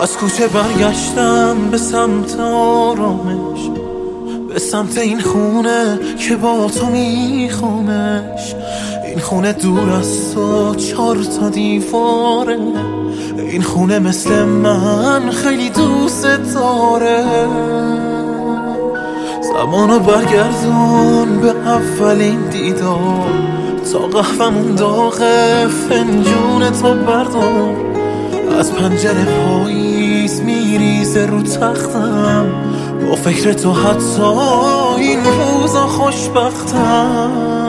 از کوچه برگشتم به سمت آرامش، به سمت این خونه که با تو میخوامش. این خونه دور از تو 4 تا دیواره، این خونه مثل من خیلی دوست داره. زمانو برگردون به اولین دیدار، تا قهوه‌مون داغه فنجون تو بردار. از پنجره پاییز میریزه رو تختم، با فکر تو حتی این روزا خوشبختم.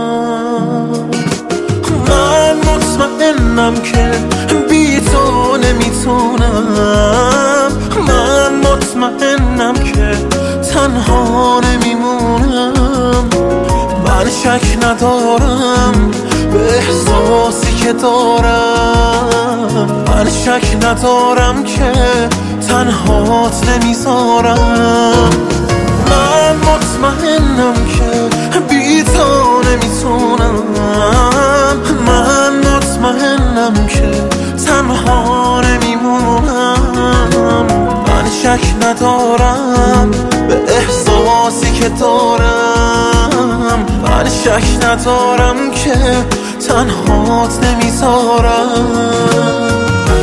من مطمئنم که بی تو نمیتونم، من مطمئنم که تنها نمیمونم. من شک ندارم به احساسی که دارم، من شک ندارم که تنهات نمیذارم. من مطمئنم که بی تو نمیتونم، من مطمئنم که تنها نمیمونم. من شک ندارم به احساسی که دارم، من شک ندارم که تنهات نمیذارم.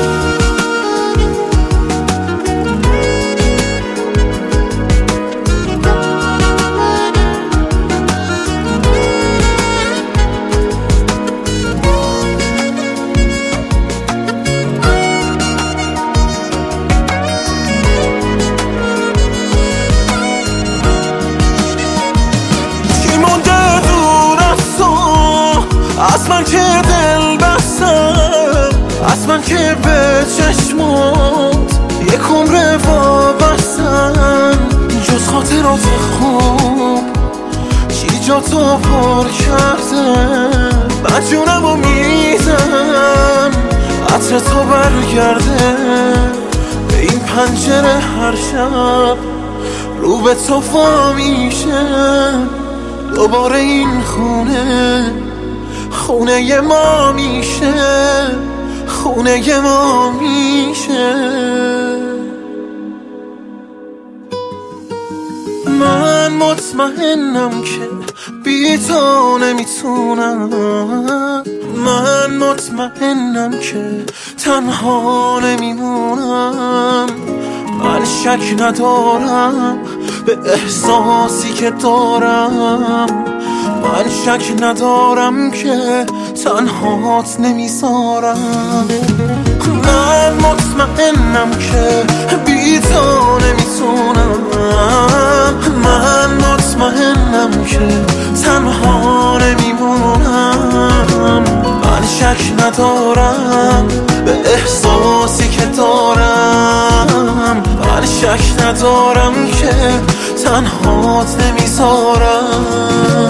از من که دل بستم، از من که به چشمات یک عمر وابستم. جز خاطرات خوب چی جا تو پر کرده، من جونمو میدم عطر تو برگرده. به این پنجره هر شب رو به تو وا میشه، دوباره این خونه ما میشه، خونه ما میشه. من مطمئنم که بی تو نمیتونم، من مطمئنم که تنها نمیمونم. من شک ندارم به احساسی که دارم، من شک ندارم که تنهات نمیذارم. من مطمئنم که بی تو نمیتونم، من مطمئنم که تنها نمیمونم. من شک ندارم به احساسی که دارم، من شک ندارم که تنهات نمیذارم.